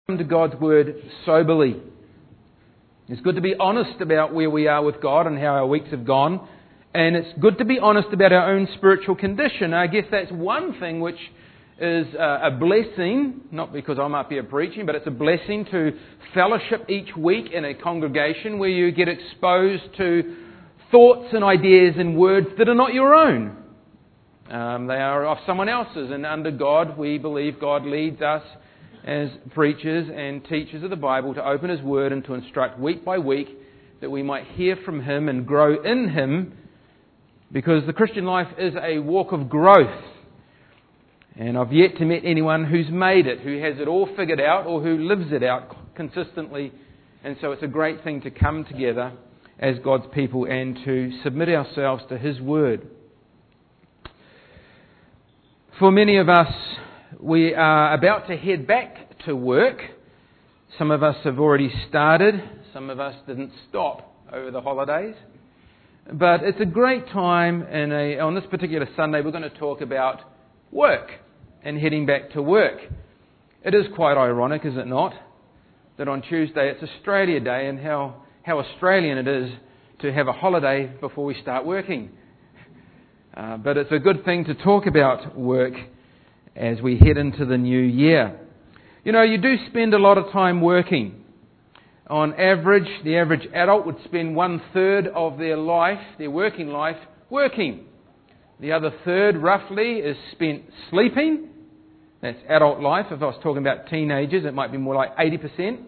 To God's Word soberly. It's good to be honest about where we are with God and how our weeks have gone. And it's good to be honest about our own spiritual condition. I guess that's one thing which is a blessing, not because I'm up here preaching, but it's a blessing to fellowship each week in a congregation where you get exposed to thoughts and ideas and words that are not your own. They are of someone else's. And under God, we believe God leads us as preachers and teachers of the Bible to open His Word and to instruct week by week that we might hear from Him and grow in Him, because the Christian life is a walk of growth. And I've yet to meet anyone who's made it, who has it all figured out or who lives it out consistently. And so it's a great thing to come together as God's people and to submit ourselves to His Word. For many of us, we are about to head back to work. Some of us have already started. Some of us didn't stop over the holidays. But it's a great time, on this particular Sunday, we're going to talk about work and heading back to work. It is quite ironic, is it not, that on Tuesday it's Australia Day, and how Australian it is to have a holiday before we start working. But it's a good thing to talk about work as we head into the new year. You know, you do spend a lot of time working. On average, the average adult would spend 1/3 of their life, their working life, working. The other third, roughly, is spent sleeping. That's adult life. If I was talking about teenagers, it might be more like 80%.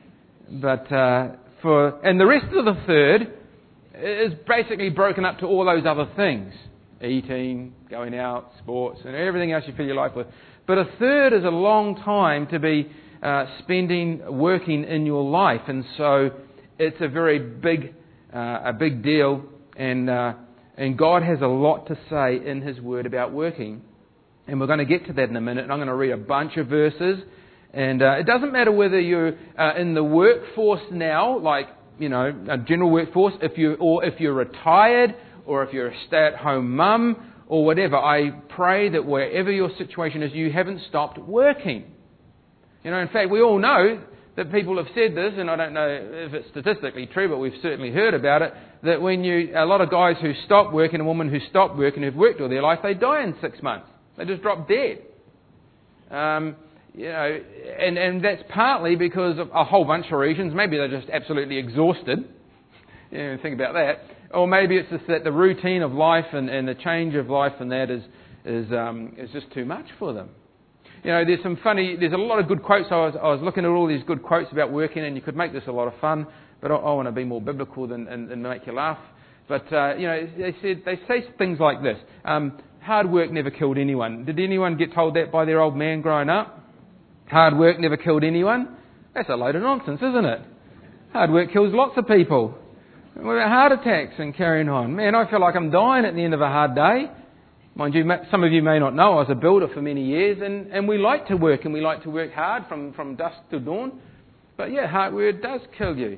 And the rest of the third is basically broken up to all those other things. Eating, going out, sports, and everything else you fill your life with. But a third is a long time to be spending working in your life, and so it's a very big deal. And God has a lot to say in His Word about working, and we're going to get to that in a minute. And I'm going to read a bunch of verses, and it doesn't matter whether you're in the workforce now, like a general workforce, if you're retired, or if you're a stay-at-home mum, or whatever. I pray that wherever your situation is, you haven't stopped working. In fact, we all know that people have said this, and I don't know if it's statistically true, but we've certainly heard about it, that a lot of guys who stop working, and women who stop working, who've worked all their life, they die in 6 months. They just drop dead. And that's partly because of a whole bunch of reasons. Maybe they're just absolutely exhausted. Think about that. Or maybe it's just that the routine of life and the change of life and that is just too much for them. There's a lot of good quotes. I was looking at all these good quotes about working, and you could make this a lot of fun, but I want to be more biblical than make you laugh. But, they say things like this. Hard work never killed anyone. Did anyone get told that by their old man growing up? Hard work never killed anyone? That's a load of nonsense, isn't it? Hard work kills lots of people. What about heart attacks and carrying on? Man, I feel like I'm dying at the end of a hard day. Mind you, some of you may not know, I was a builder for many years, and we like to work, and we like to work hard from dusk to dawn. But yeah, hard work does kill you.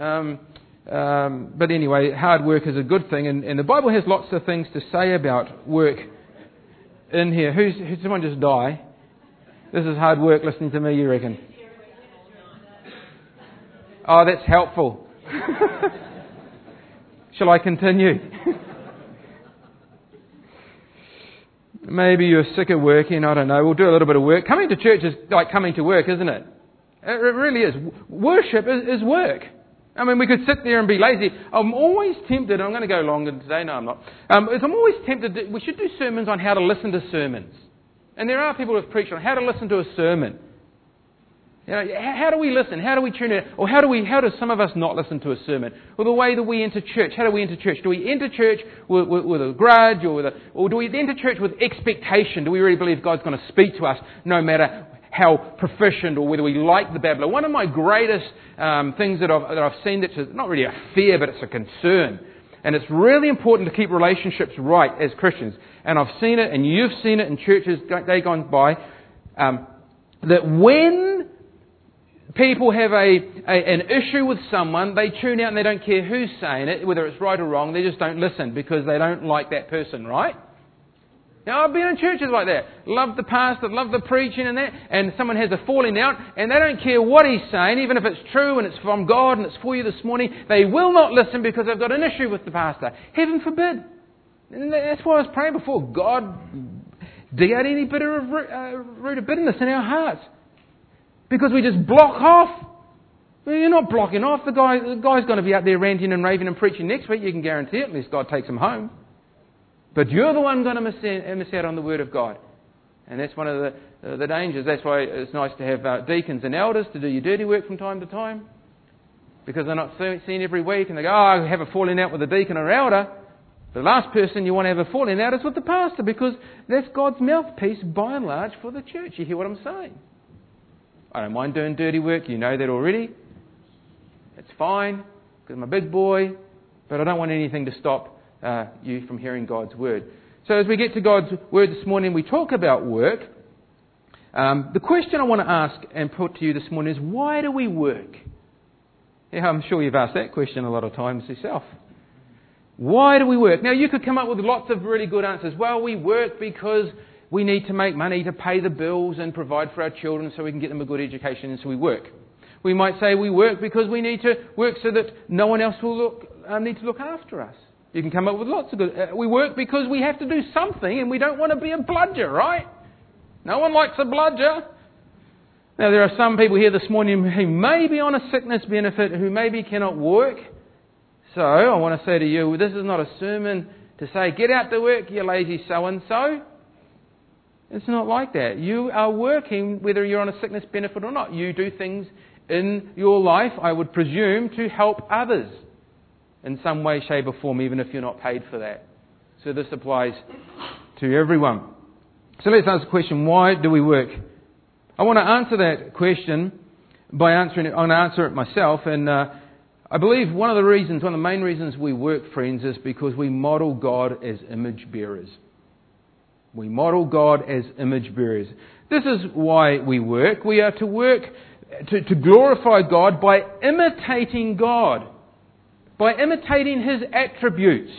But anyway, hard work is a good thing, and the Bible has lots of things to say about work in here. Who's someone just die? This is hard work listening to me, you reckon? Oh, that's helpful. Shall I continue? Maybe you're sick of working, I don't know. We'll do a little bit of work. Coming to church is like coming to work, isn't it? It really is. Worship is work. I mean, we could sit there and be lazy. I'm always tempted, I'm going to go longer today, no I'm not. I'm always tempted, we should do sermons on how to listen to sermons. And there are people who have preached on how to listen to a sermon. How do we listen? How do we tune in? Or how do some of us not listen to a sermon? Or the way that we enter church. How do we enter church? Do we enter church with a grudge, or do we enter church with expectation? Do we really believe God's going to speak to us no matter how proficient or whether we like the babbler? One of my greatest things that I've seen that's not really a fear, but it's a concern. And it's really important to keep relationships right as Christians. And I've seen it, and you've seen it in churches day gone by, that when people have an issue with someone, they tune out and they don't care who's saying it, whether it's right or wrong. They just don't listen because they don't like that person, right? Now, I've been in churches like that. Love the pastor, love the preaching and that, and someone has a falling out, and they don't care what he's saying, even if it's true and it's from God and it's for you this morning. They will not listen because they've got an issue with the pastor. Heaven forbid. And that's why I was praying before. God, dig out any root of bitterness in our hearts. Because we just block off. Well, you're not blocking off. The guy's going to be out there ranting and raving and preaching next week. You can guarantee it, unless God takes him home. But you're the one going to miss out on the Word of God. And that's one of the dangers. That's why it's nice to have deacons and elders to do your dirty work from time to time. Because they're not seen every week and they go, I have a falling out with a deacon or elder. The last person you want to have a falling out is with the pastor, because that's God's mouthpiece by and large for the church. You hear what I'm saying? I don't mind doing dirty work. You know that already. It's fine because I'm a big boy. But I don't want anything to stop you from hearing God's Word. So as we get to God's Word this morning, we talk about work. The question I want to ask and put to you this morning is, why do we work? Yeah, I'm sure you've asked that question a lot of times yourself. Why do we work? Now, you could come up with lots of really good answers. Well, we work because we need to make money to pay the bills and provide for our children so we can get them a good education, and so we work. We might say we work because we need to work so that no one else will need to look after us. You can come up with lots of good... we work because we have to do something and we don't want to be a bludger, right? No one likes a bludger. Now, there are some people here this morning who may be on a sickness benefit, who maybe cannot work. So, I want to say to you, this is not a sermon to say, get out to work, you lazy so-and-so. It's not like that. You are working whether you're on a sickness benefit or not. You do things in your life, I would presume, to help others in some way, shape or form, even if you're not paid for that. So this applies to everyone. So let's ask the question, why do we work? I want to answer that question by answering it. I'm going to answer it myself. And I believe one of the main reasons we work, friends, is because we model God as image bearers. We model God as image bearers. This is why we work. We are to work to glorify God by imitating God. By imitating His attributes.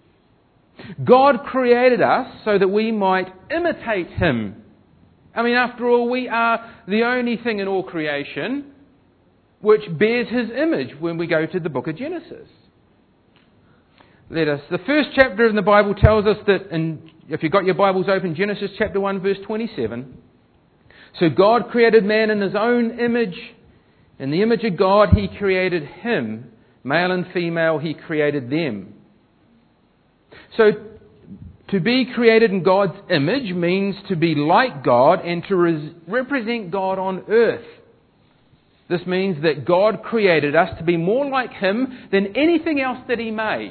God created us so that we might imitate Him. I mean, after all, we are the only thing in all creation which bears His image when we go to the book of Genesis. The first chapter in the Bible tells us that, if you've got your Bibles open, Genesis chapter 1 verse 27. So God created man in His own image. In the image of God He created him. Male and female He created them. So to be created in God's image means to be like God and to represent God on earth. This means that God created us to be more like Him than anything else that He made.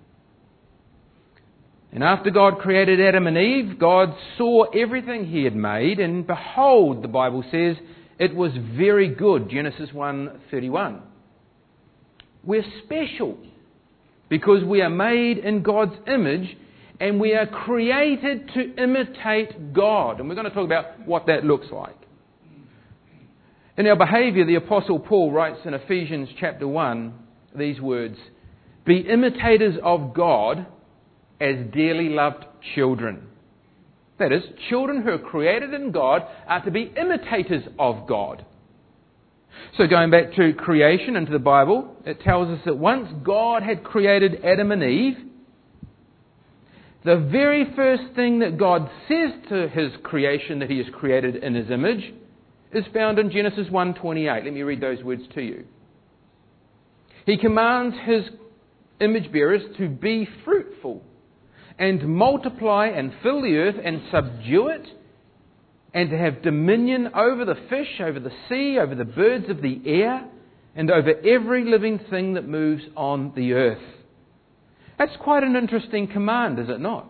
And after God created Adam and Eve, God saw everything He had made, and behold, the Bible says, it was very good. Genesis 1:31. We're special because we are made in God's image and we are created to imitate God. And we're going to talk about what that looks like. In our behaviour, the Apostle Paul writes in Ephesians chapter 1 these words, "Be imitators of God as dearly loved children." That is, children who are created in God are to be imitators of God. So going back to creation and to the Bible, it tells us that once God had created Adam and Eve, the very first thing that God says to His creation that He has created in His image is found in Genesis 1:28. Let me read those words to you. He commands His image bearers to be fruitful and multiply and fill the earth and subdue it, and to have dominion over the fish, over the sea, over the birds of the air, and over every living thing that moves on the earth. That's quite an interesting command, is it not?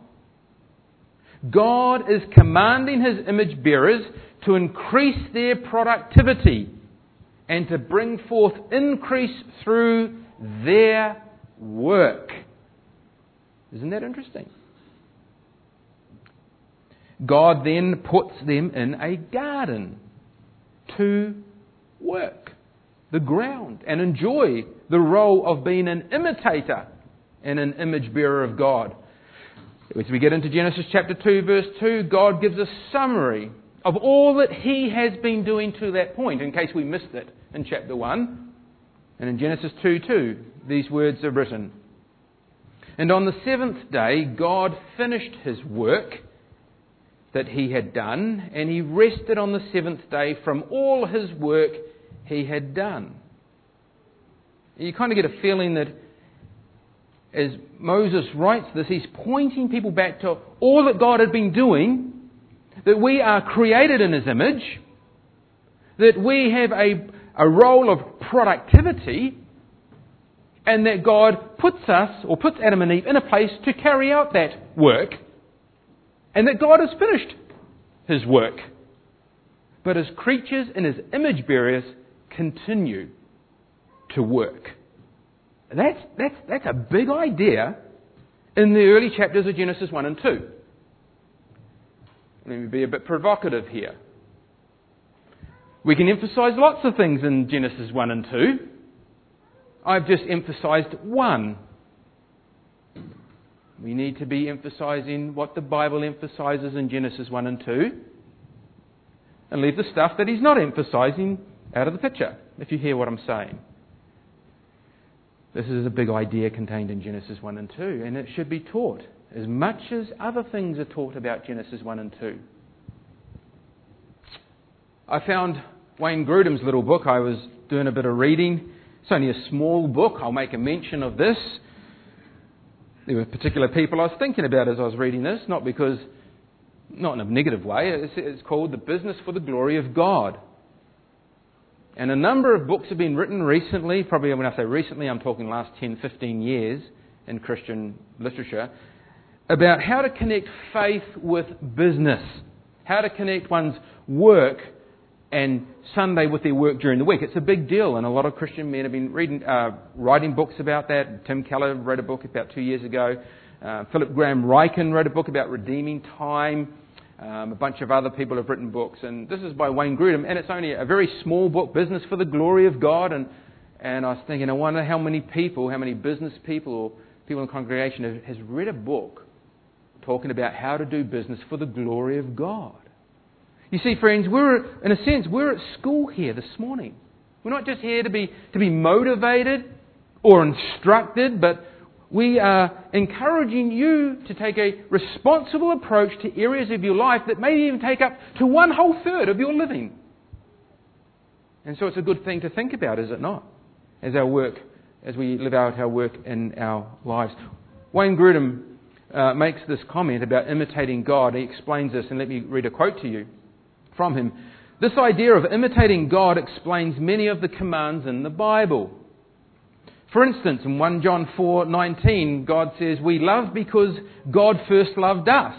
God is commanding His image bearers to increase their productivity and to bring forth increase through their work. Isn't that interesting? God then puts them in a garden to work the ground and enjoy the role of being an imitator and an image bearer of God. As we get into Genesis chapter 2, verse 2, God gives a summary of all that He has been doing to that point, in case we missed it in chapter 1. And in Genesis 2:2, these words are written. And on the seventh day, God finished His work that He had done, and He rested on the seventh day from all His work He had done. You kind of get a feeling that as Moses writes this, he's pointing people back to all that God had been doing, that we are created in His image, that we have a role of productivity, and that God puts us, or puts Adam and Eve in a place to carry out that work, and that God has finished His work. But as creatures and as image bearers continue to work. That's a big idea in the early chapters of Genesis 1 and 2. Let me be a bit provocative here. We can emphasise lots of things in Genesis 1 and 2. I've just emphasised one. We need to be emphasising what the Bible emphasises in Genesis 1 and 2, and leave the stuff that He's not emphasising out of the picture, if you hear what I'm saying. This is a big idea contained in Genesis 1 and 2, and it should be taught as much as other things are taught about Genesis 1 and 2. I found Wayne Grudem's little book. I was doing a bit of reading. It's only a small book. I'll make a mention of this. There were particular people I was thinking about as I was reading this, not in a negative way. It's called The Business for the Glory of God. And a number of books have been written recently, probably when I say recently, I'm talking last 10, 15 years in Christian literature, about how to connect faith with business, how to connect one's work and Sunday with their work during the week. It's a big deal, and a lot of Christian men have been writing books about that. Tim Keller wrote a book about 2 years ago. Philip Graham Ryken wrote a book about redeeming time. A bunch of other people have written books, and this is by Wayne Grudem, and it's only a very small book, Business for the Glory of God. And I was thinking, I wonder how many business people or people in the congregation has read a book talking about how to do business for the glory of God. You see, friends, we're at school here this morning. We're not just here to be motivated or instructed, but we are encouraging you to take a responsible approach to areas of your life that may even take up to 1/3 of your living. And so it's a good thing to think about, is it not? As we live out our work in our lives. Wayne Grudem makes this comment about imitating God. He explains this, and let me read a quote to you from him. This idea of imitating God explains many of the commands in the Bible. For instance, in 1 John 4:19, God says, we love because God first loved us.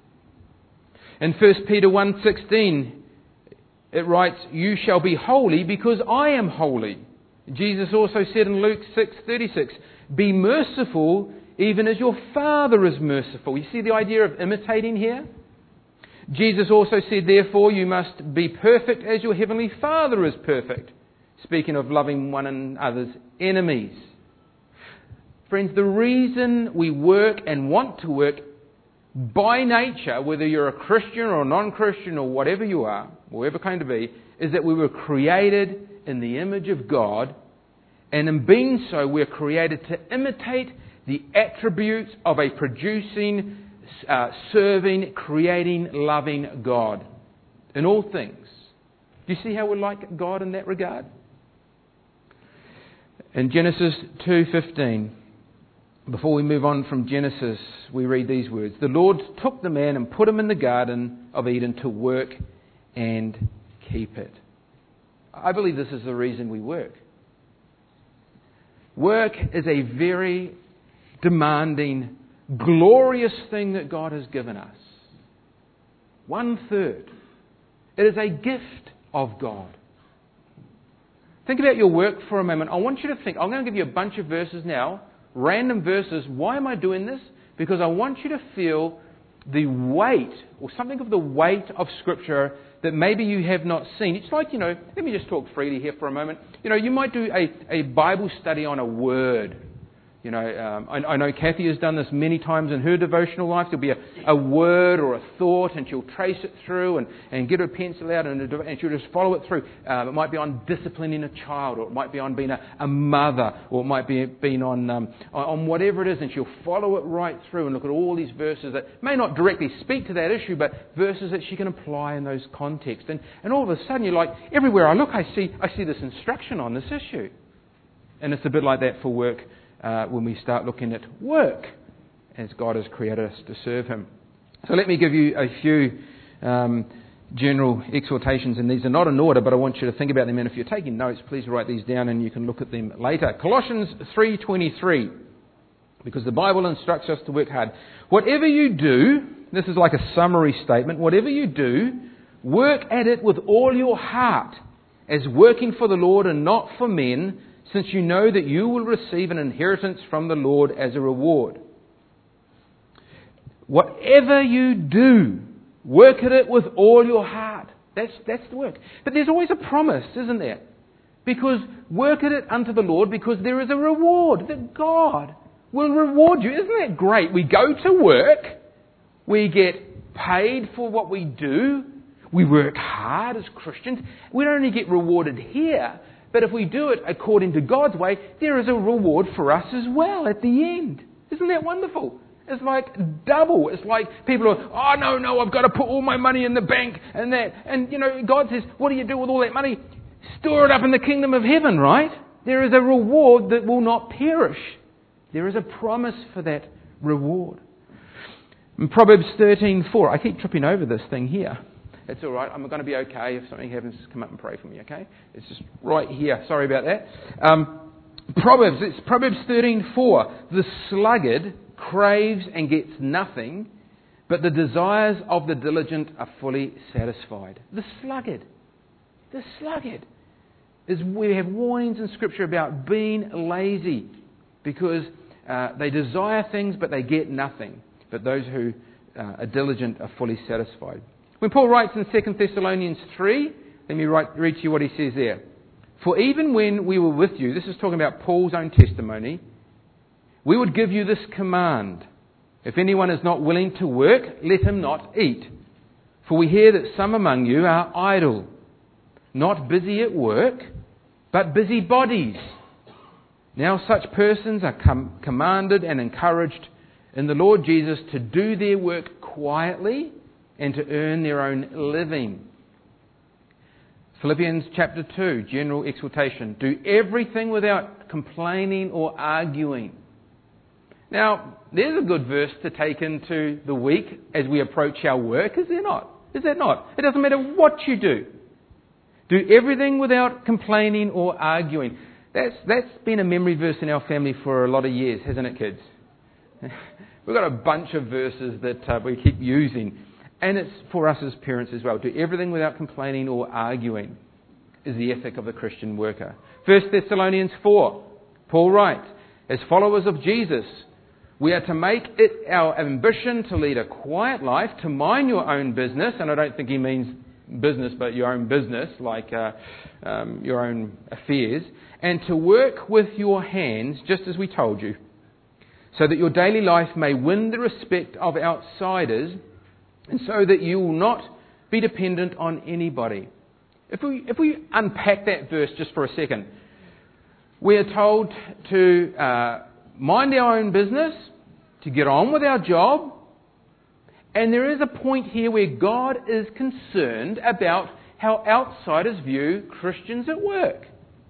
In 1 Peter 1:16, it writes, you shall be holy because I am holy. Jesus also said in Luke 6:36, be merciful even as your Father is merciful. You see the idea of imitating here? Jesus also said, therefore, you must be perfect as your heavenly Father is perfect. Speaking of loving one another's enemies. Friends, the reason we work and want to work by nature, whether you're a Christian or a non-Christian or whatever you are, whatever kind to be, is that we were created in the image of God, and in being so, we're created to imitate the attributes of a producing, serving, creating, loving God in all things. Do you see how we're like God in that regard? In Genesis 2:15, before we move on from Genesis, we read these words. The Lord took the man and put him in the Garden of Eden to work and keep it. I believe this is the reason we work. Work is a very demanding, glorious thing that God has given us. 1/3. It is a gift of God. Think about your work for a moment. I want you to think. I'm going to give you a bunch of verses now, random verses. Why am I doing this? Because I want you to feel the weight, or something of the weight of Scripture that maybe you have not seen. It's like, let me just talk freely here for a moment. You might do a Bible study on a word. I know Kathy has done this many times in her devotional life. There'll be a word or a thought, and she'll trace it through and get her pencil out and she'll just follow it through. It might be on disciplining a child, or it might be on being a mother, or it might be being on whatever it is, and she'll follow it right through and look at all these verses that may not directly speak to that issue, but verses that she can apply in those contexts. And all of a sudden, you're like, everywhere I look, I see this instruction on this issue. And it's a bit like that for work. When we start looking at work as God has created us to serve Him. So let me give you a few general exhortations, and these are not in order, but I want you to think about them, and if you're taking notes, please write these down and you can look at them later. Colossians 3:23, because the Bible instructs us to work hard. Whatever you do, this is like a summary statement, whatever you do, work at it with all your heart, as working for the Lord and not for men, since you know that you will receive an inheritance from the Lord as a reward. Whatever you do, work at it with all your heart. That's the work. But there's always a promise, isn't there? Because work at it unto the Lord, because there is a reward that God will reward you. Isn't that great? We go to work, we get paid for what we do, we work hard as Christians. We don't only get rewarded here, but if we do it according to God's way, there is a reward for us as well at the end. Isn't that wonderful? It's like double. It's like people are, no, I've got to put all my money in the bank and that. And, God says, what do you do with all that money? Store it up in the kingdom of heaven, right? There is a reward that will not perish. There is a promise for that reward. In Proverbs 13:4, I keep tripping over this thing here. It's all right. I'm going to be okay. If something happens, just come up and pray for me, okay? It's just right here. Sorry about that. Proverbs 13:4. The sluggard craves and gets nothing, but the desires of the diligent are fully satisfied. The sluggard is, we have warnings in Scripture about being lazy because they desire things, but they get nothing. But those who are diligent are fully satisfied. When Paul writes in 2 Thessalonians 3, let me read to you what he says there. For even when we were with you, this is talking about Paul's own testimony, we would give you this command. If anyone is not willing to work, let him not eat. For we hear that some among you are idle, not busy at work, but busy bodies. Now such persons are commanded and encouraged in the Lord Jesus to do their work quietly and to earn their own living. Philippians chapter 2, general exhortation. Do everything without complaining or arguing. Now, there's a good verse to take into the week as we approach our work, is there not? Is that not? It doesn't matter what you do. Do everything without complaining or arguing. That's been a memory verse in our family for a lot of years, hasn't it, kids? We've got a bunch of verses that we keep using. And it's for us as parents as well. Do everything without complaining or arguing is the ethic of the Christian worker. 1 Thessalonians 4, Paul writes, as followers of Jesus, we are to make it our ambition to lead a quiet life, to mind your own business, and I don't think he means business, but your own business, like your own affairs, and to work with your hands, just as we told you, so that your daily life may win the respect of outsiders, and so that you will not be dependent on anybody. If we unpack that verse just for a second, we are told to mind our own business, to get on with our job, and there is a point here where God is concerned about how outsiders view Christians at work.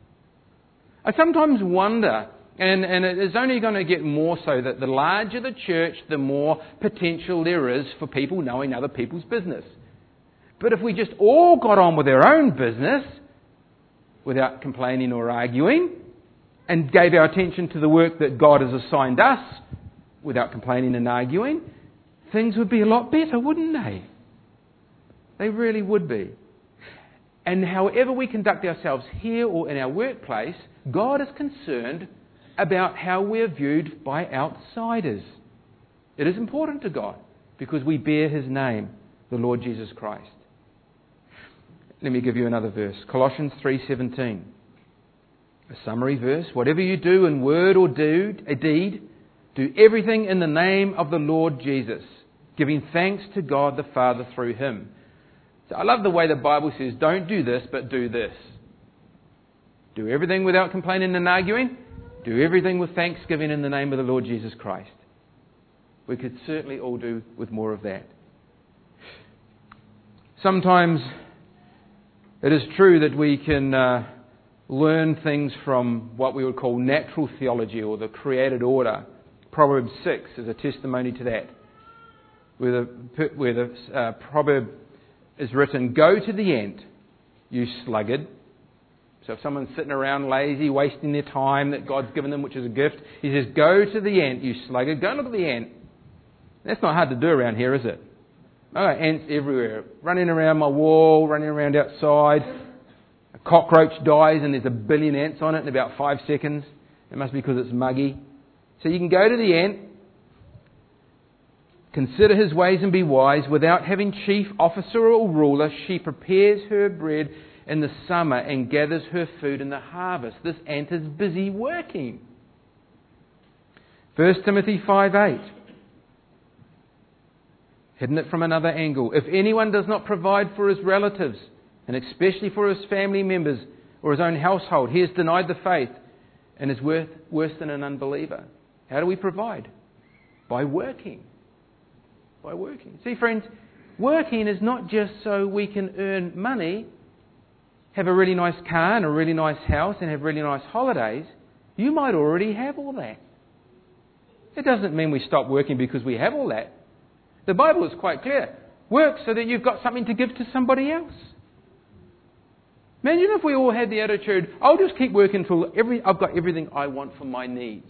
I sometimes wonder, and it is only going to get more so, that the larger the church, the more potential there is for people knowing other people's business. But if we just all got on with our own business without complaining or arguing, and gave our attention to the work that God has assigned us without complaining and arguing, things would be a lot better, wouldn't they? They really would be. And however we conduct ourselves here or in our workplace, God is concerned about how we are viewed by outsiders. It is important to God because we bear His name, the Lord Jesus Christ. Let me give you another verse. Colossians 3:17. A summary verse. Whatever you do in word or deed, do everything in the name of the Lord Jesus, giving thanks to God the Father through Him. So I love the way the Bible says, don't do this, but do this. Do everything without complaining and arguing. Do everything with thanksgiving in the name of the Lord Jesus Christ. We could certainly all do with more of that. Sometimes it is true that we can learn things from what we would call natural theology or the created order. Proverbs 6 is a testimony to that, where the proverb is written, "Go to the ant, you sluggard." So if someone's sitting around lazy, wasting their time that God's given them, which is a gift, He says, "Go to the ant, you sluggard." Go and look at the ant. That's not hard to do around here, is it? Oh, ants everywhere, running around my wall, running around outside. A cockroach dies and there's 1 billion ants on it in about 5 seconds. It must be because it's muggy. So you can go to the ant, consider his ways and be wise. Without having chief officer or ruler, she prepares her bread in the summer and gathers her food in the harvest. This ant is busy working. 1 Timothy 5:8. Hidden it from another angle. If anyone does not provide for his relatives, and especially for his family members or his own household, he has denied the faith and is worse than an unbeliever. How do we provide? By working. By working. See, friends, working is not just so we can earn money, have a really nice car and a really nice house and have really nice holidays. You might already have all that. It doesn't mean we stop working because we have all that. The Bible is quite clear. Work so that you've got something to give to somebody else. Imagine if we all had the attitude, I'll just keep working till I've got everything I want for my needs.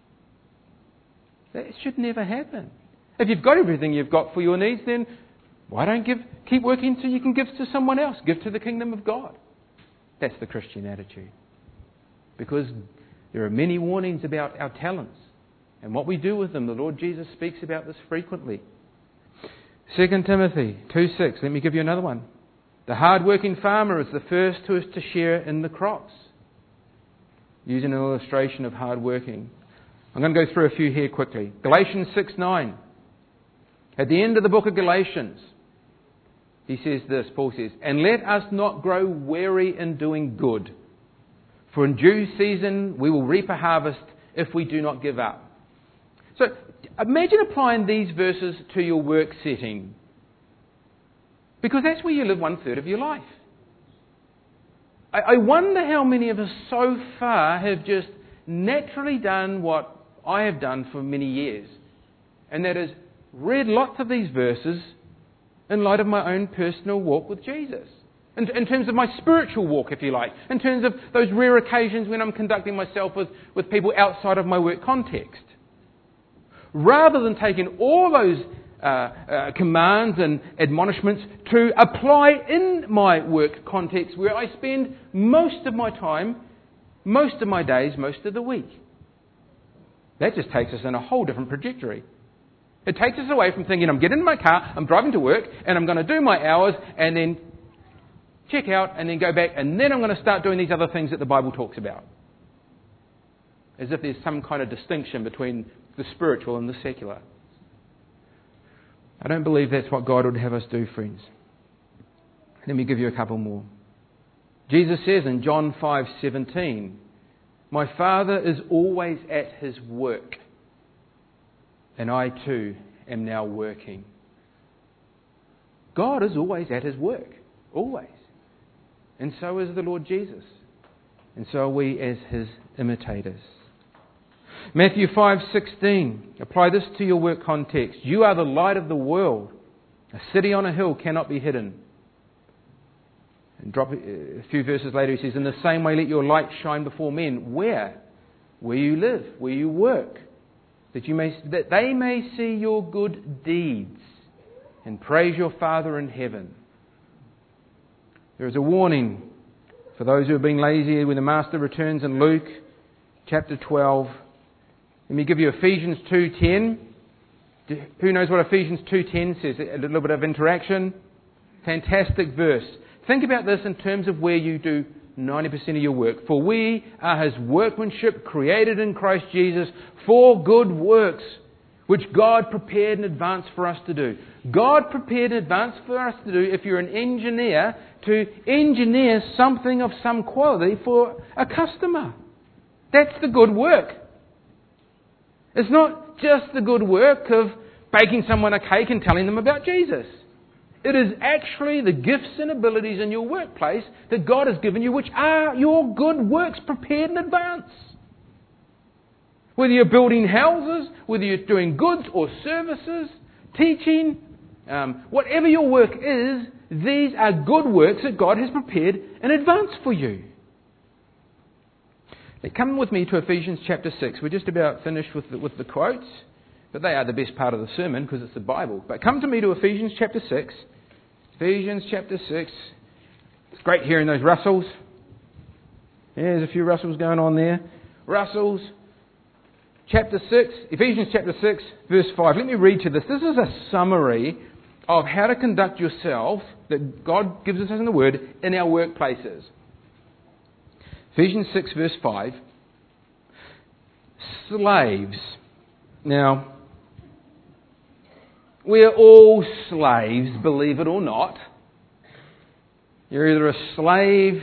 That should never happen. If you've got everything you've got for your needs, then why don't keep working so you can give to someone else? Give to the kingdom of God. That's the Christian attitude. Because there are many warnings about our talents and what we do with them. The Lord Jesus speaks about this frequently. 2 Timothy 2:6. Let me give you another one. The hard-working farmer is the first who is to share in the crops. Using an illustration of hard working. I'm going to go through a few here quickly. Galatians 6:9. At the end of the book of Galatians, he says this, Paul says, "And let us not grow weary in doing good, for in due season we will reap a harvest if we do not give up." So imagine applying these verses to your work setting, because that's where you live 1/3 of your life. I wonder how many of us so far have just naturally done what I have done for many years, and that is read lots of these verses in light of my own personal walk with Jesus. In terms of my spiritual walk, if you like. In terms of those rare occasions when I'm conducting myself with people outside of my work context. Rather than taking all those commands and admonishments to apply in my work context where I spend most of my time, most of my days, most of the week. That just takes us in a whole different trajectory. It takes us away from thinking, I'm getting in my car, I'm driving to work, and I'm going to do my hours, and then check out, and then go back, and then I'm going to start doing these other things that the Bible talks about. As if there's some kind of distinction between the spiritual and the secular. I don't believe that's what God would have us do, friends. Let me give you a couple more. Jesus says in John 5:17, "My Father is always at His work, and I too am now working." God is always at His work. Always. And so is the Lord Jesus. And so are we as His imitators. Matthew 5:16. Apply this to your work context. "You are the light of the world. A city on a hill cannot be hidden." And drop a few verses later, he says, "In the same way, let your light shine before men." Where? Where you live, where you work, that they may see your good deeds and praise your Father in heaven. There is a warning for those who are being lazy when the Master returns in Luke chapter 12. Let me give you Ephesians 2:10. Who knows what Ephesians 2:10 says? A little bit of interaction. Fantastic verse. Think about this in terms of where you do 90% of your work. For we are His workmanship, created in Christ Jesus for good works, which God prepared in advance for us to do. God prepared in advance for us to do, if you're an engineer, to engineer something of some quality for a customer. That's the good work. It's not just the good work of baking someone a cake and telling them about Jesus. It is actually the gifts and abilities in your workplace that God has given you, which are your good works prepared in advance. Whether you're building houses, whether you're doing goods or services, teaching, whatever your work is, these are good works that God has prepared in advance for you. Now, come with me to Ephesians chapter 6. We're just about finished with the quotes, but they are the best part of the sermon because it's the Bible. But come to me to Ephesians chapter 6. Ephesians chapter 6. It's great hearing those Russells. Yeah, there's a few Russells going on there. Russells. Chapter 6, Ephesians chapter 6, verse 5. Let me read to this. This is a summary of how to conduct yourself that God gives us in the Word in our workplaces. Ephesians 6, verse 5. Slaves. Now, we're all slaves, believe it or not. You're either a slave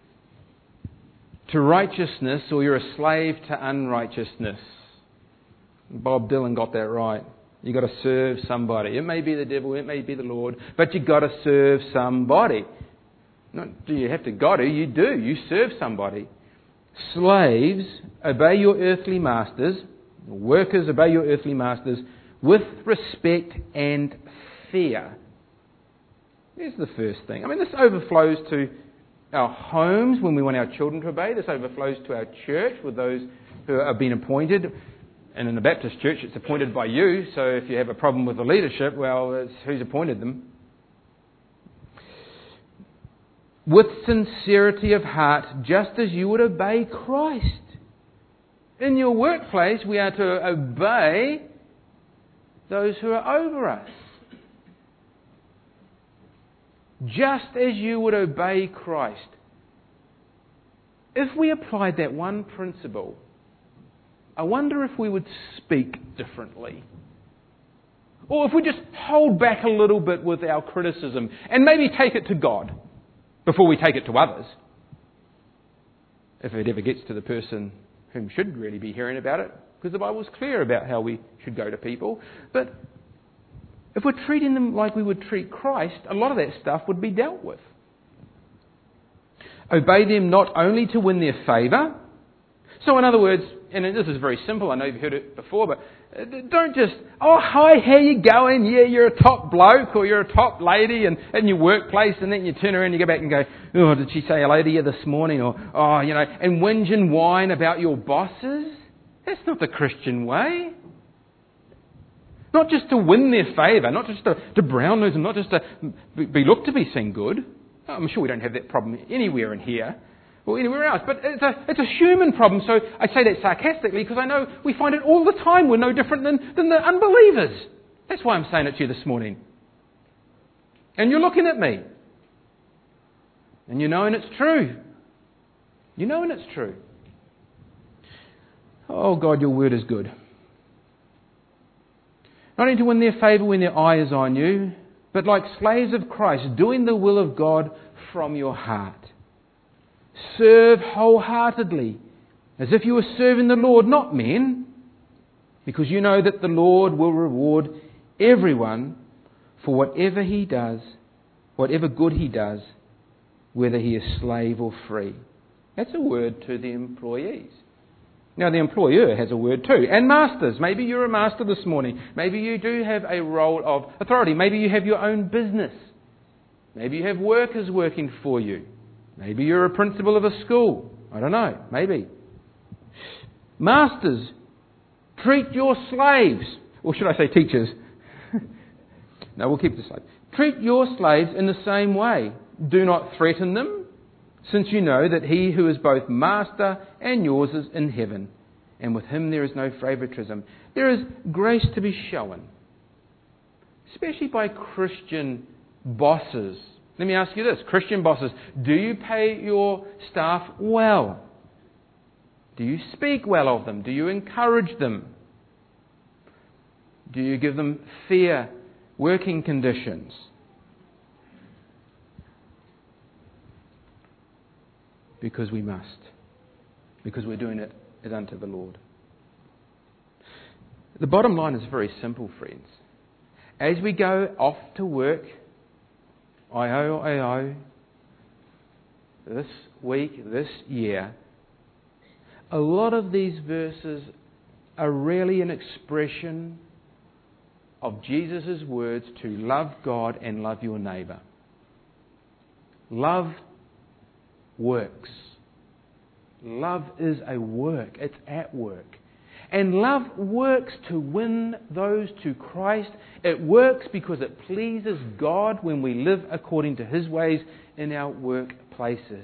to righteousness or you're a slave to unrighteousness. Bob Dylan got that right. You've got to serve somebody. It may be the devil, it may be the Lord, but you've got to serve somebody. Not do you have to got to, you do. You serve somebody. Slaves, obey your earthly masters. Workers, obey your earthly masters with respect and fear. Here's the first thing. I mean, this overflows to our homes when we want our children to obey. This overflows to our church with those who are being appointed. And in the Baptist church, it's appointed by you. So if you have a problem with the leadership, well, it's who's appointed them. With sincerity of heart, just as you would obey Christ. In your workplace, we are to obey those who are over us. Just as you would obey Christ. If we applied that one principle, I wonder if we would speak differently. Or if we just hold back a little bit with our criticism and maybe take it to God before we take it to others. If it ever gets to the person whom should really be hearing about it, because the Bible's clear about how we should go to people. But if we're treating them like we would treat Christ, a lot of that stuff would be dealt with. Obey them not only to win their favour. So in other words, and this is very simple, I know you've heard it before, but don't just, oh, hi, how you going? Yeah, you're a top bloke or you're a top lady in your workplace, and then you turn around and you go back and go, oh, did she say hello to you this morning? Or, oh, you know, and whinge and whine about your bosses. That's not the Christian way. Not just to win their favour, not just to brown nose them, not just to be looked to be seen good. I'm sure we don't have that problem anywhere in here or anywhere else. But it's a human problem. So I say that sarcastically because I know we find it all the time. We're no different than the unbelievers. That's why I'm saying it to you this morning. And you're looking at me. And you're knowing it's true. You're knowing it's true. Oh God, your word is good. Not only to win their favour when their eye is on you, but like slaves of Christ, doing the will of God from your heart. Serve wholeheartedly, as if you were serving the Lord, not men, because you know that the Lord will reward everyone for whatever he does, whatever good he does, whether he is slave or free. That's a word to the employees. Now, the employer has a word too. And masters. Maybe you're a master this morning. Maybe you do have a role of authority. Maybe you have your own business. Maybe you have workers working for you. Maybe you're a principal of a school. I don't know. Maybe. Masters, treat your slaves. Or should I say teachers? No, we'll keep the slaves. Treat your slaves in the same way. Do not threaten them, since you know that he who is both master and yours is in heaven, and with him there is no favoritism. There is grace to be shown, especially by Christian bosses Let me ask you this, Christian bosses, do you pay your staff well? Do you speak well of them? Do you encourage them? Do you give them fair working conditions? Because we must. Because we're doing it as unto the Lord. The bottom line is very simple, friends. As we go off to work, this week, this year, a lot of these verses are really an expression of Jesus' words to love God and love your neighbour. Love works. Love is a work. It's at work. And love works to win those to Christ. It works because it pleases God when we live according to His ways in our workplaces.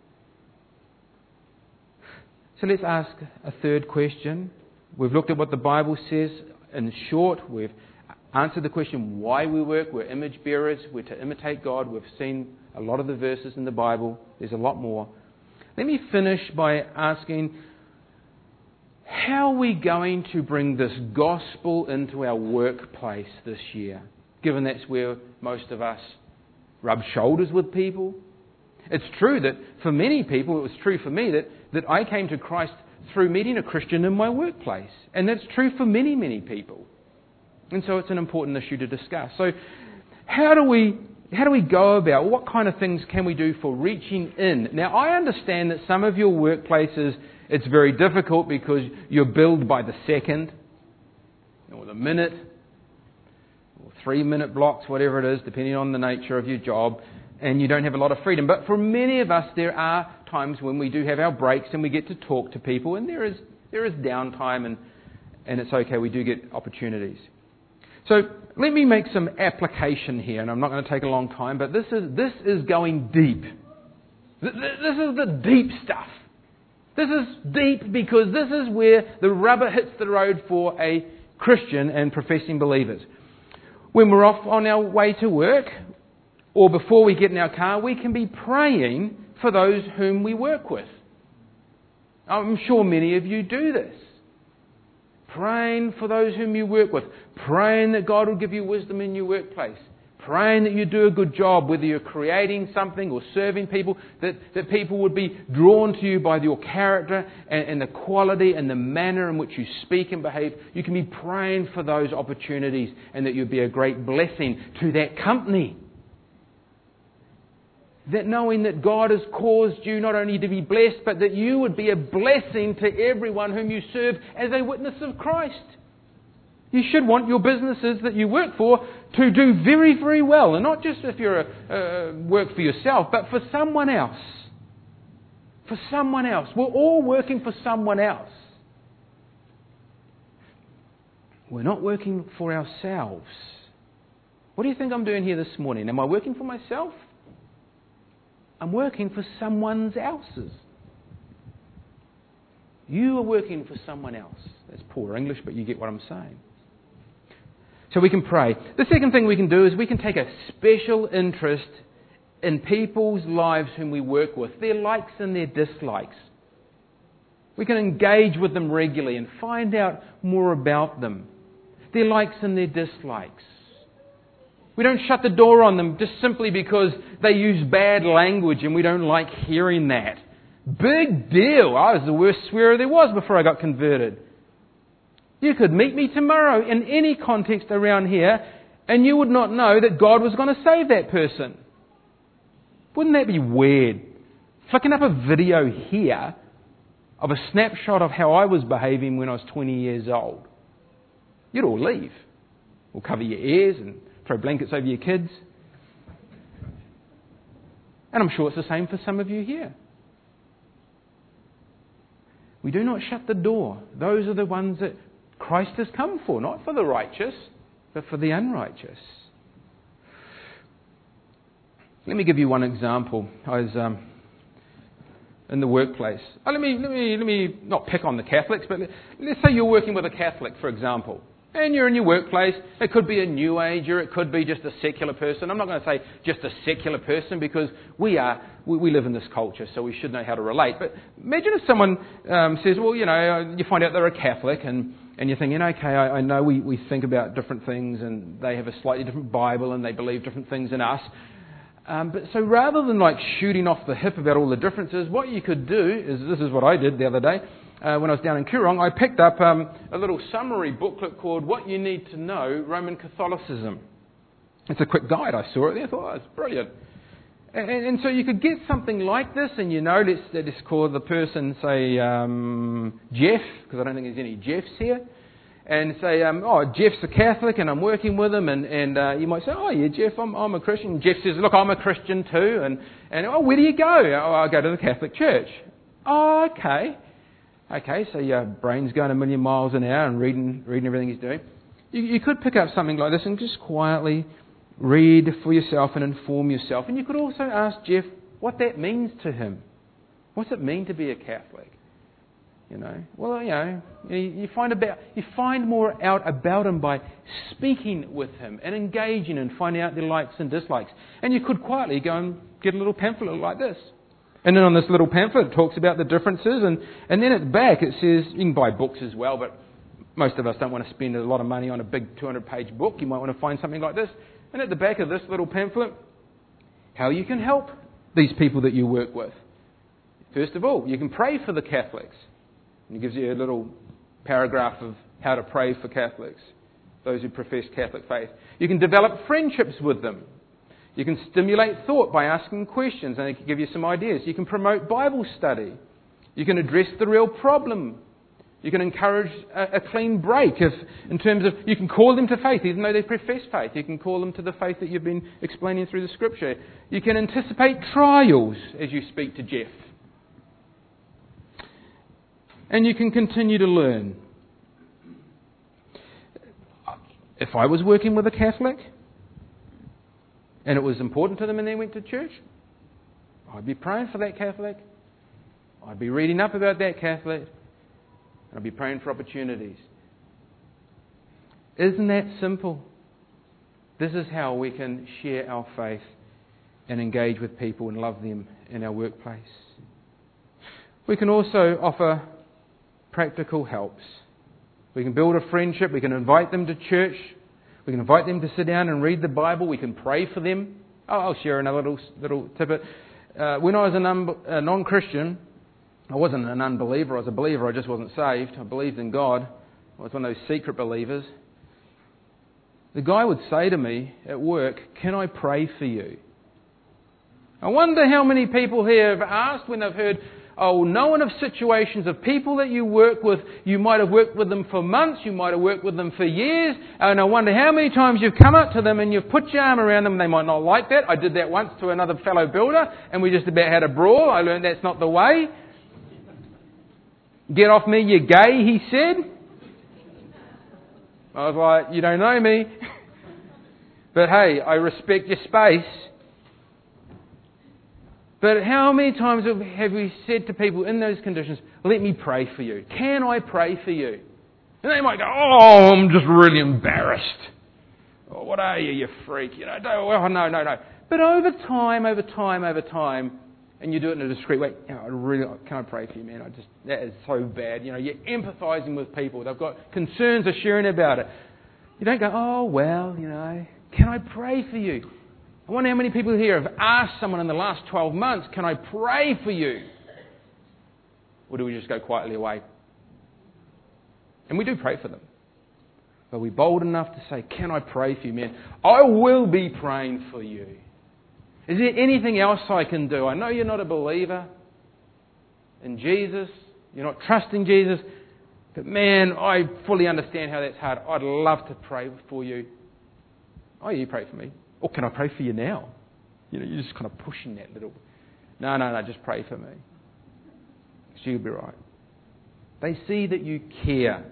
So let's ask a third question. We've looked at what the Bible says in short. We've answered the question why we work. We're image bearers. We're to imitate God. We've seen a lot of the verses in the Bible. There's a lot more. Let me finish by asking, how are we going to bring this gospel into our workplace this year, given that's where most of us rub shoulders with people? It's true that for many people, it was true for me, that I came to Christ through meeting a Christian in my workplace. And that's true for many, many people. And so it's an important issue to discuss. So how do we go about, what kind of things can we do for reaching in? Now, I understand that some of your workplaces, it's very difficult because you're billed by the second, or the minute, or 3-minute blocks, whatever it is, depending on the nature of your job, and you don't have a lot of freedom. But for many of us, there are times when we do have our breaks and we get to talk to people, and there is downtime, and it's okay, we do get opportunities. So let me make some application here, and I'm not going to take a long time, but this is going deep. This is the deep stuff. This is deep because this is where the rubber hits the road for a Christian and professing believers. When we're off on our way to work, or before we get in our car, we can be praying for those whom we work with. I'm sure many of you do this. Praying for those whom you work with. Praying that God will give you wisdom in your workplace. Praying that you do a good job, whether you're creating something or serving people, that people would be drawn to you by your character and the quality and the manner in which you speak and behave. You can be praying for those opportunities and that you'll be a great blessing to that company. That knowing that God has caused you not only to be blessed, but that you would be a blessing to everyone whom you serve as a witness of Christ. You should want your businesses that you work for to do very, very well. And not just if you're work for yourself, but for someone else. For someone else. We're all working for someone else. We're not working for ourselves. What do you think I'm doing here this morning? Am I working for myself? I'm working for someone else's. You are working for someone else. That's poor English, but you get what I'm saying. So we can pray. The second thing we can do is we can take a special interest in people's lives whom we work with, their likes and their dislikes. We can engage with them regularly and find out more about them, their likes and their dislikes. We don't shut the door on them just simply because they use bad language and we don't like hearing that. Big deal. I was the worst swearer there was before I got converted. You could meet me tomorrow in any context around here and you would not know that God was going to save that person. Wouldn't that be weird? Flicking up a video here of a snapshot of how I was behaving when I was 20 years old. You'd all leave. Or cover your ears and throw blankets over your kids. And I'm sure it's the same for some of you here. We do not shut the door. Those are the ones that Christ has come for, not for the righteous, but for the unrighteous. Let me give you one example. I was in the workplace. Let me not pick on the Catholics, but let's say you're working with a Catholic, for example. And you're in your workplace. It could be a New Ager. It could be just a secular person. I'm not going to say just a secular person because we live in this culture, so we should know how to relate. But imagine if someone says, well, you find out they're a Catholic and you're thinking, okay, I know we think about different things and they have a slightly different Bible and they believe different things than us. But so rather than like shooting off the hip about all the differences, what you could do is, this is what I did the other day, when I was down in Koorong, I picked up a little summary booklet called What You Need to Know, Roman Catholicism. It's a quick guide. I saw it there. I thought, it's brilliant. And so you could get something like this, and let's call the person, say, Jeff, because I don't think there's any Jeffs here, and say, Jeff's a Catholic, and I'm working with him, and you might say, oh, yeah, Jeff, I'm a Christian. Jeff says, look, I'm a Christian too, and where do you go? Oh, I go to the Catholic Church. Oh, okay. Okay, so your brain's going a million miles an hour and reading everything he's doing. You could pick up something like this and just quietly read for yourself and inform yourself. And you could also ask Jeff what that means to him. What's it mean to be a Catholic? You find more out about him by speaking with him and engaging and finding out their likes and dislikes. And you could quietly go and get a little pamphlet like this. And then on this little pamphlet, it talks about the differences. And then at the back, it says, you can buy books as well, but most of us don't want to spend a lot of money on a big 200-page book. You might want to find something like this. And at the back of this little pamphlet, how you can help these people that you work with. First of all, you can pray for the Catholics. And it gives you a little paragraph of how to pray for Catholics, those who profess Catholic faith. You can develop friendships with them. You can stimulate thought by asking questions, and they can give you some ideas. You can promote Bible study. You can address the real problem. You can encourage a clean break in terms of, you can call them to faith, even though they profess faith. You can call them to the faith that you've been explaining through the Scripture. You can anticipate trials as you speak to Jeff. And you can continue to learn. If I was working with a Catholic, and it was important to them and they went to church, I'd be praying for that Catholic. I'd be reading up about that Catholic. And I'd be praying for opportunities. Isn't that simple? This is how we can share our faith and engage with people and love them in our workplace. We can also offer practical helps. We can build a friendship. We can invite them to church. We can invite them to sit down and read the Bible. We can pray for them. I'll share another little tidbit. When I was a non-Christian, I wasn't an unbeliever. I was a believer. I just wasn't saved. I believed in God. I was one of those secret believers. The guy would say to me at work, "Can I pray for you?" I wonder how many people here have asked when they've heard, knowing of situations of people that you work with, you might have worked with them for months, you might have worked with them for years, and I wonder how many times you've come up to them and you've put your arm around them. They might not like that. I did that once to another fellow builder, and we just about had a brawl. I learned that's not the way. "Get off me, you gay," he said. I was like, "You don't know me." But hey, I respect your space. But how many times have we said to people in those conditions, "Let me pray for you. Can I pray for you?" And they might go, "I'm just really embarrassed." "Oh, what are you, you freak?" No. But over time, and you do it in a discreet way, can I pray for you, man? That is so bad. You're empathising with people. They've got concerns, they're sharing about it. You don't go, can I pray for you? I wonder how many people here have asked someone in the last 12 months, "Can I pray for you?" Or do we just go quietly away? And we do pray for them. But we're bold enough to say, "Can I pray for you, man? I will be praying for you. Is there anything else I can do? I know you're not a believer in Jesus. You're not trusting Jesus. But man, I fully understand how that's hard. I'd love to pray for you." "Oh, you pray for me." "Or can I pray for you now?" You're just kind of pushing that little. No, just pray for me. Because you'll be right. They see that you care.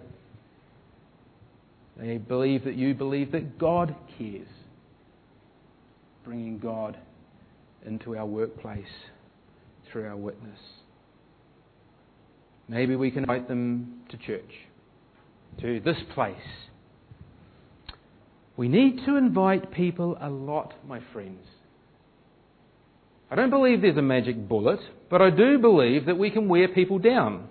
They believe that you believe that God cares. Bringing God into our workplace through our witness. Maybe we can invite them to church, to this place, We need to invite people a lot, my friends. I don't believe there's a magic bullet, but I do believe that we can wear people down.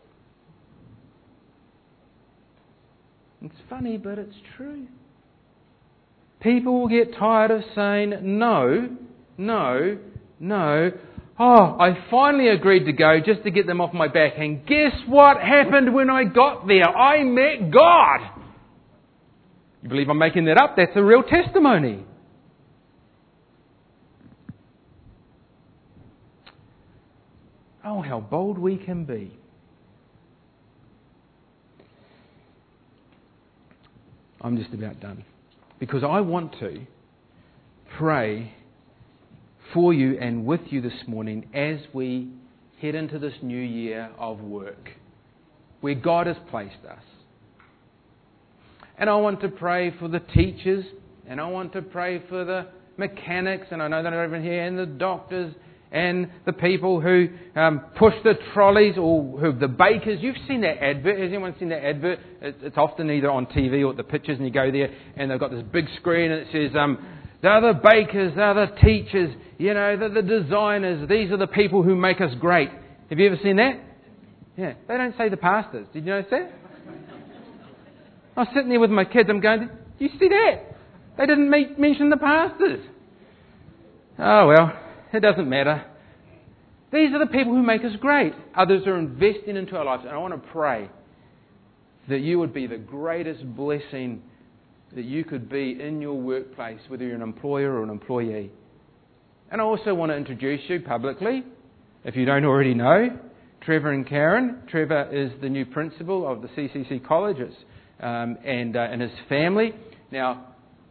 It's funny, but it's true. People will get tired of saying no, no, no. Oh, I finally agreed to go just to get them off my back. And guess what happened when I got there? I met God. You believe I'm making that up? That's a real testimony. Oh, how bold we can be. I'm just about done. Because I want to pray for you and with you this morning as we head into this new year of work, where God has placed us. And I want to pray for the teachers, and I want to pray for the mechanics, and I know they're not even here, and the doctors, and the people who push the trolleys, or who the bakers. You've seen that advert. Has anyone seen that advert? It's often either on TV or at the pictures, and you go there, and they've got this big screen, and it says, they're the bakers, they're the teachers, they're the designers. These are the people who make us great. Have you ever seen that? Yeah. They don't say the pastors. Did you notice that? I was sitting there with my kids. I'm going, you see that? They didn't mention the pastors. Oh, well, it doesn't matter. These are the people who make us great. Others are investing into our lives. And I want to pray that you would be the greatest blessing that you could be in your workplace, whether you're an employer or an employee. And I also want to introduce you publicly, if you don't already know, Trevor and Karen. Trevor is the new principal of the CCC College. And his family. Now,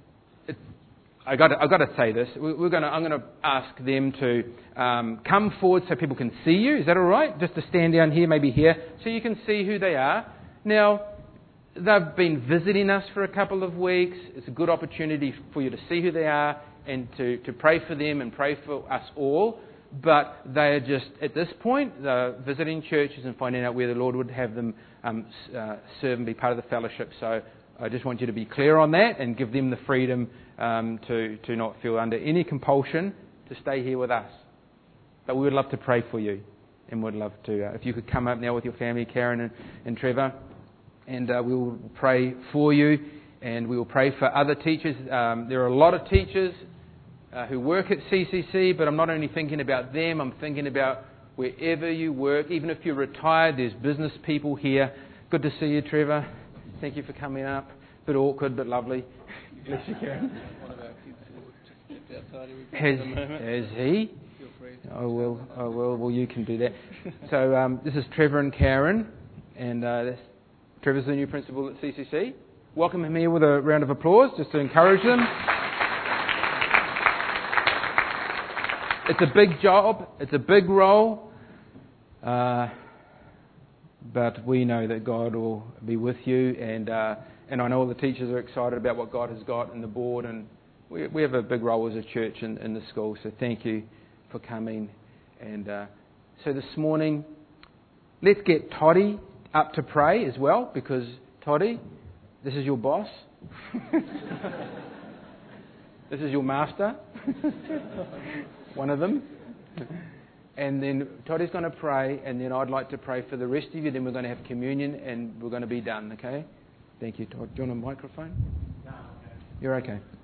I've got to say this. I'm going to ask them to come forward so people can see you. Is that all right? Just to stand down here, maybe here, so you can see who they are. Now, they've been visiting us for a couple of weeks. It's a good opportunity for you to see who they are and to pray for them and pray for us all. But they are just, at this point, they're visiting churches and finding out where the Lord would have them serve and be part of the fellowship. So I just want you to be clear on that and give them the freedom to not feel under any compulsion to stay here with us. But we would love to pray for you, and would love to, if you could come up now with your family, Karen and Trevor, and we will pray for you, and we will pray for other teachers. There are a lot of teachers who work at CCC, but I'm not only thinking about them, I'm thinking about wherever you work. Even if you're retired, there's business people here. Good to see you, Trevor. Thank you for coming up. Bit awkward, but lovely. Bless you, Karen. One of our kids stepped outside. Has he? Feel free. I will. Well, you can do that. So this is Trevor and Karen, and Trevor's the new principal at CCC. Welcome him here with a round of applause, just to encourage them. It's a big job. It's a big role. But we know that God will be with you. And I know all the teachers are excited about what God has got in the board. And we have a big role as a church in the school. So thank you for coming. And so this morning, let's get Toddy up to pray as well. Because Toddy, this is your boss. This is your master. One of them. And then Toddy's going to pray, and then I'd like to pray for the rest of you. Then we're going to have communion, and we're going to be done, okay? Thank you, Todd. Do you want a microphone? No. You're okay.